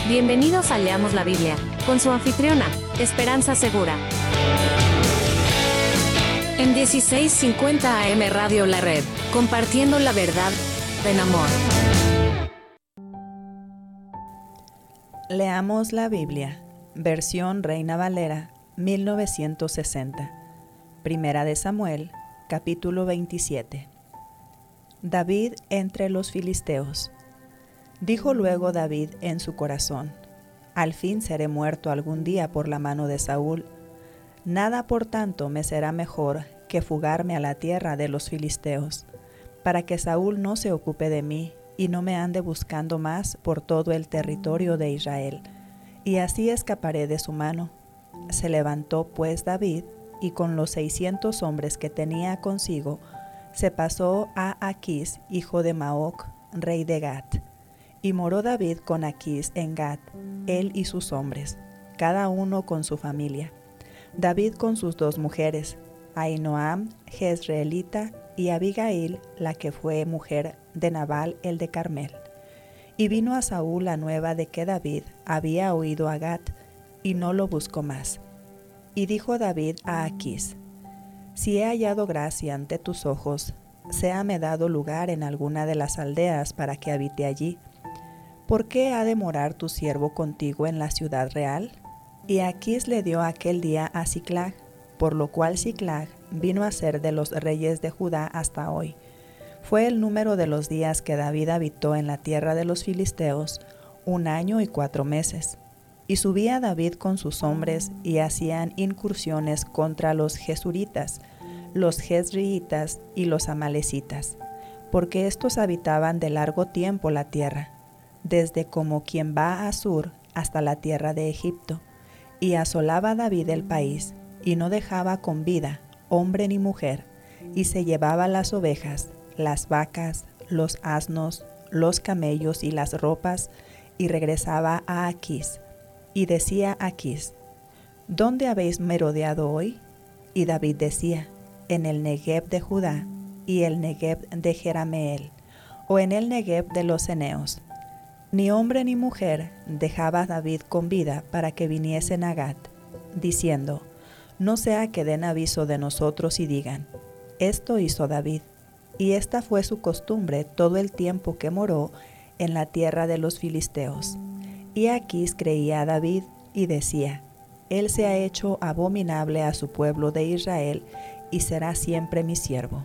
Bienvenidos a Leamos la Biblia, con su anfitriona, Esperanza Segura. En 1650 AM Radio La Red, compartiendo la verdad en amor. Leamos la Biblia, versión Reina Valera, 1960. Primera de Samuel, capítulo 27. David entre los filisteos. Dijo luego David en su corazón: al fin seré muerto algún día por la mano de Saúl. Nada por tanto me será mejor que fugarme a la tierra de los filisteos, para que Saúl no se ocupe de mí y no me ande buscando más por todo el territorio de Israel, y así escaparé de su mano. Se levantó pues David, y con los 600 hombres que tenía consigo, se pasó a Aquís, hijo de Maoc, rey de Gat. Y moró David con Aquís en Gat, él y sus hombres, cada uno con su familia. David con sus 2 mujeres, Ahinoam, jezreelita, y Abigail, la que fue mujer de Nabal el de Carmel. Y vino a Saúl la nueva de que David había huido a Gat, y no lo buscó más. Y dijo David a Aquís: si he hallado gracia ante tus ojos, séame dado lugar en alguna de las aldeas para que habite allí. ¿Por qué ha de morar tu siervo contigo en la ciudad real? Y Aquís le dio aquel día a Siclag, por lo cual Siclag vino a ser de los reyes de Judá hasta hoy. Fue el número de los días que David habitó en la tierra de los filisteos, 1 año y 4 meses. Y subía David con sus hombres y hacían incursiones contra los gesuritas, los jezriitas y los amalecitas, porque estos habitaban de largo tiempo la tierra, desde como quien va a Sur hasta la tierra de Egipto. Y asolaba David el país, y no dejaba con vida hombre ni mujer, y se llevaba las ovejas, las vacas, los asnos, los camellos y las ropas, y regresaba a Aquís. Y decía Aquís: ¿dónde habéis merodeado hoy? Y David decía: en el Negueb de Judá, y el Negueb de Jerameel, o en el Negueb de los Eneos. Ni hombre ni mujer dejaba David con vida para que viniesen a Gat, diciendo: no sea que den aviso de nosotros y digan: esto hizo David. Y esta fue su costumbre todo el tiempo que moró en la tierra de los filisteos. Y Aquís creía a David y decía: él se ha hecho abominable a su pueblo de Israel y será siempre mi siervo.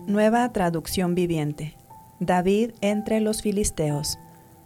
Nueva traducción viviente. David entre los filisteos.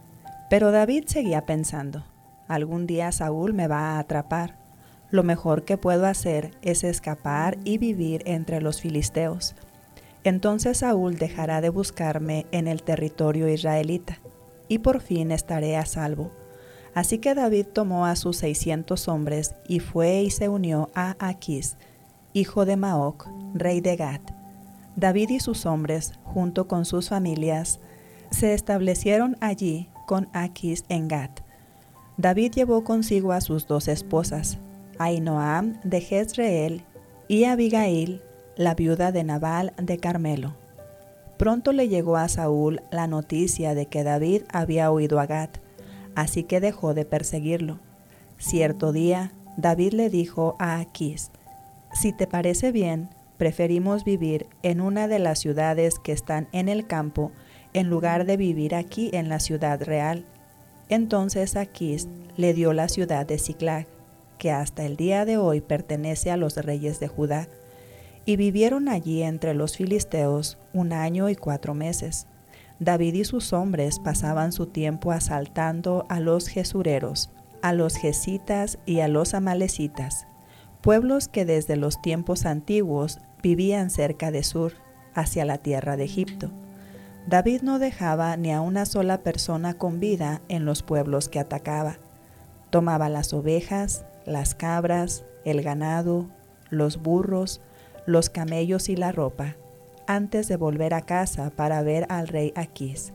Pero David seguía pensando, algún día Saúl me va a atrapar. Lo mejor que puedo hacer es escapar y vivir entre los filisteos. Entonces Saúl dejará de buscarme en el territorio israelita, y por fin estaré a salvo. Así que David tomó a sus 600 hombres y fue y se unió a Aquís, hijo de Maoc, rey de Gat. David y sus hombres, junto con sus familias, se establecieron allí con Aquís en Gat. David llevó consigo a sus 2 esposas, Ahinoam de Jezreel y Abigail, la viuda de Nabal de Carmelo. Pronto le llegó a Saúl la noticia de que David había huido a Gat, así que dejó de perseguirlo. Cierto día, David le dijo a Aquís, «Si te parece bien, preferimos vivir en una de las ciudades que están en el campo en lugar de vivir aquí en la ciudad real». Entonces Aquís le dio la ciudad de Siclag, que hasta el día de hoy pertenece a los reyes de Judá, y vivieron allí entre los filisteos 1 año y 4 meses. David y sus hombres pasaban su tiempo asaltando a los gesureros, a los gesitas y a los amalecitas, pueblos que desde los tiempos antiguos vivían cerca de Sur, hacia la tierra de Egipto. David no dejaba ni a una sola persona con vida en los pueblos que atacaba. Tomaba las ovejas, las cabras, el ganado, los burros, los camellos y la ropa, antes de volver a casa para ver al rey Aquís.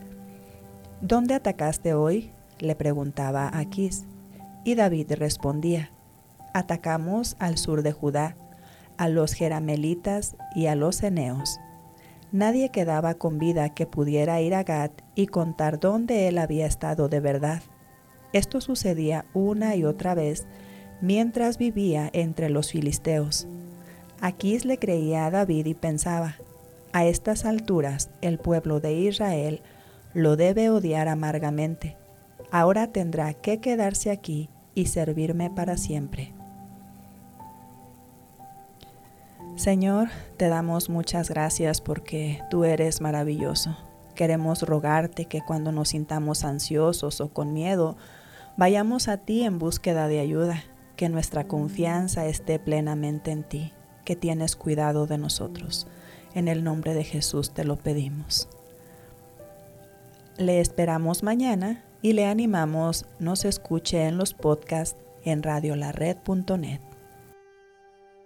«¿Dónde atacaste hoy?», le preguntaba Aquís. Y David respondía, «Atacamos al sur de Judá, a los jeramelitas y a los eneos». Nadie quedaba con vida que pudiera ir a Gat y contar dónde él había estado de verdad. Esto sucedía una y otra vez mientras vivía entre los filisteos. Aquís le creía a David y pensaba, a estas alturas el pueblo de Israel lo debe odiar amargamente. Ahora tendrá que quedarse aquí y servirme para siempre. Señor, te damos muchas gracias porque tú eres maravilloso. Queremos rogarte que cuando nos sintamos ansiosos o con miedo, vayamos a ti en búsqueda de ayuda, que nuestra confianza esté plenamente en ti, que tienes cuidado de nosotros. En el nombre de Jesús te lo pedimos. Le esperamos mañana y le animamos nos escuche en los podcasts en radiolared.net.